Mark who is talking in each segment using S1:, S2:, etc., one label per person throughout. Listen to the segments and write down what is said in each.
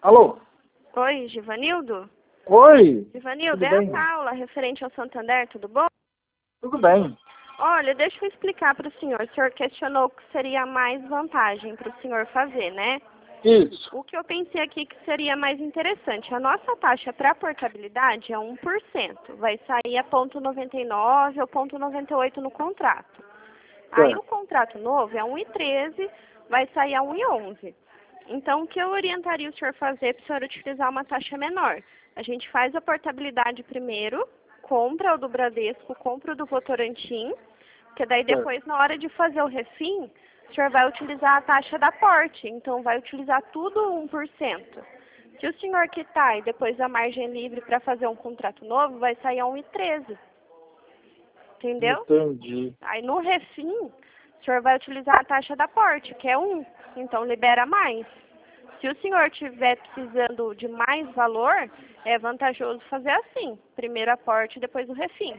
S1: Alô?
S2: Oi, Givanildo?
S1: Oi?
S2: Givanildo,
S1: Tudo
S2: é
S1: bem?
S2: a Paula, referente ao Santander, tudo bom?
S1: Tudo bem.
S2: Olha, deixa eu explicar para o senhor. O senhor questionou o que seria mais vantagem para o senhor fazer, né?
S1: Isso.
S2: O que eu pensei aqui que seria mais interessante, a nossa taxa para portabilidade é 1%. Vai sair a 0,99 ou 0,98 no contrato. Aí o
S1: Certo.
S2: contrato novo é 1,13, vai sair a 1,11. Então, o que eu orientaria o senhor fazer para o senhor utilizar uma taxa menor? A gente faz a portabilidade primeiro, compra o do Bradesco, compra o do Votorantim, porque daí
S1: Certo.
S2: depois, na hora de fazer o refim, o senhor vai utilizar a taxa da porte, então vai utilizar tudo 1%. Se o senhor quitar e depois a margem livre para fazer um contrato novo, vai sair a 1,13. Entendeu?
S1: Entendi.
S2: Aí no refim, o senhor vai utilizar a taxa da porte, que é 1, então libera mais. Se o senhor estiver precisando de mais valor, é vantajoso fazer assim, primeiro a porte, depois o refim.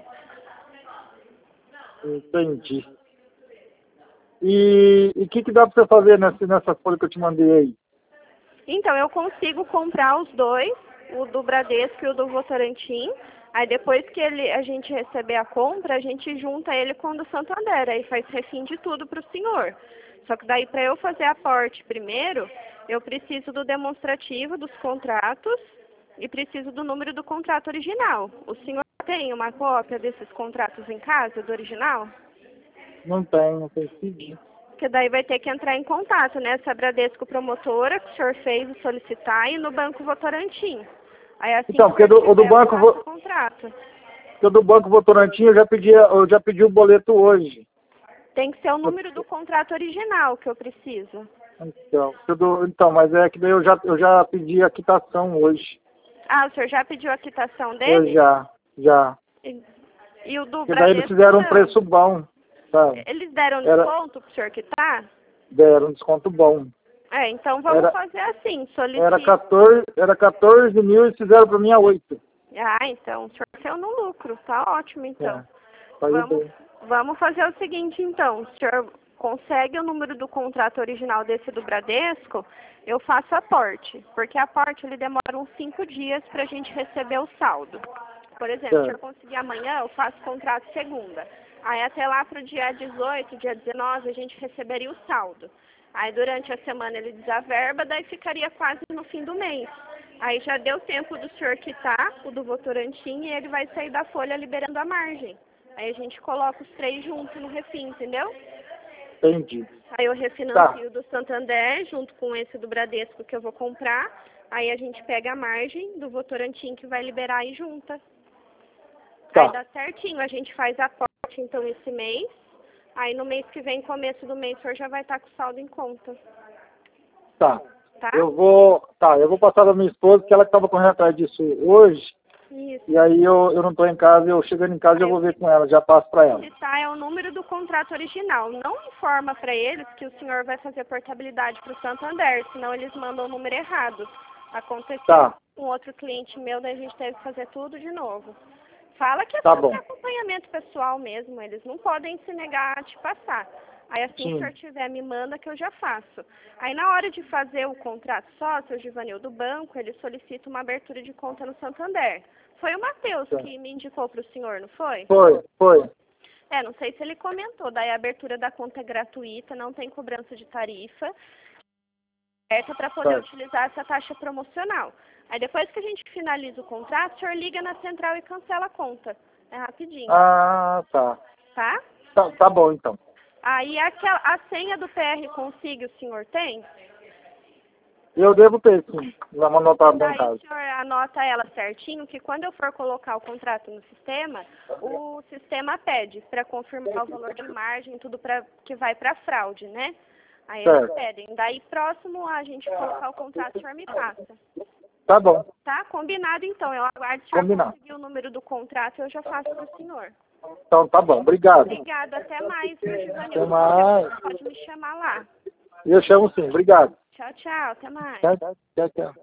S1: Entendi. E o que dá pra você fazer nessa folha que eu te mandei aí?
S2: Então, eu consigo comprar os dois, o do Bradesco e o do Votorantim. Aí depois que a gente receber a compra, a gente junta ele com o do Santander. Aí faz refim de tudo para o senhor. Só que daí para eu fazer a porte primeiro, eu preciso do demonstrativo dos contratos e preciso do número do contrato original. O senhor tem uma cópia desses contratos em casa, do original?
S1: Não tem, não tem seguir.
S2: Porque daí vai ter que entrar em contato, né? Essa Bradesco Promotora que o senhor fez o solicitar e no Banco Votorantim. Aí assim
S1: Então,
S2: que o senhor
S1: o do
S2: tiver, eu
S1: banco,
S2: faço o contrato.
S1: porque o do Banco Votorantim eu já pedi o boleto hoje.
S2: Tem que ser o número do contrato original que eu preciso.
S1: Então, mas é que daí eu já pedi a quitação hoje.
S2: Ah, o senhor já pediu a quitação
S1: Eu
S2: dele?
S1: já.
S2: E o do
S1: Porque daí eles
S2: Bradesco
S1: fizeram um
S2: não.
S1: preço bom, sabe?
S2: Eles deram
S1: Era,
S2: desconto pro senhor quitar?
S1: deram um desconto bom.
S2: É, então vamos
S1: Era,
S2: fazer assim,
S1: era
S2: solicite.
S1: 14 mil e fizeram para mim a 8.
S2: Ah, então o senhor saiu no lucro, tá ótimo então.
S1: É, saiu
S2: Vamos,
S1: bem.
S2: vamos fazer o seguinte, então. O senhor consegue o número do contrato original desse do Bradesco, eu faço a porte. Porque a porte, ele demora uns 5 dias para a gente receber o saldo. Por exemplo, se o senhor conseguir amanhã, eu faço o contrato segunda. Aí até lá para o dia 18, dia 19, a gente receberia o saldo. Aí durante a semana ele desaverba, daí ficaria quase no fim do mês. Aí já deu tempo do senhor quitar o do Votorantim e ele vai sair da folha liberando a margem. Aí a gente coloca os três juntos no refim, entendeu?
S1: Entendi.
S2: Aí eu refinancio do Santander junto com esse do Bradesco que eu vou comprar. Aí a gente pega a margem do Votorantim que vai liberar e junta. Aí dá certinho, a gente faz a porte então esse mês. Aí no mês que vem, começo do mês, o senhor já vai estar com o saldo em conta.
S1: Tá.
S2: Tá?
S1: Eu vou passar da minha esposa, que ela estava correndo atrás disso hoje.
S2: Isso.
S1: E aí eu não estou em casa, eu chegando em casa eu vou ver com ela, já passo para ela.
S2: Tá, é o número do contrato original. Não informa para eles que o senhor vai fazer portabilidade para o Santander, senão eles mandam o número errado. Aconteceu com outro cliente meu, daí a gente teve que fazer tudo de novo. Fala que é só para acompanhamento pessoal mesmo, eles não podem se negar a te passar. Aí assim que o senhor tiver, me manda que eu já faço. Aí na hora de fazer o contrato sócio, o Givanil do banco, ele solicita uma abertura de conta no Santander. Foi o Matheus que me indicou para o senhor, não foi?
S1: Foi.
S2: É, não sei se ele comentou, daí a abertura da conta é gratuita, não tem cobrança de tarifa, certo, para poder utilizar essa taxa promocional. Aí depois que a gente finaliza o contrato, o senhor liga na central e cancela a conta. É rapidinho.
S1: Ah, tá.
S2: Tá?
S1: Tá bom, então.
S2: Aí a senha do PR Consigue o senhor tem?
S1: Eu devo ter, sim. Vamos anotar bem em
S2: Daí
S1: casa.
S2: o senhor anota ela certinho, que quando eu for colocar o contrato no sistema, o sistema pede para confirmar o valor de margem, tudo que vai para fraude, né? Aí eles pedem. Daí próximo a gente colocar o contrato, o senhor me passa.
S1: Tá bom.
S2: Tá? Combinado então. Eu aguardo se o senhor conseguir o número do contrato, eu já faço para o senhor.
S1: Então tá bom, obrigado.
S2: Obrigado, até mais, viu, Givanildo?
S1: Até mais.
S2: Pode me chamar lá.
S1: Eu chamo sim, obrigado.
S2: Tchau, tchau, até mais.
S1: Tchau.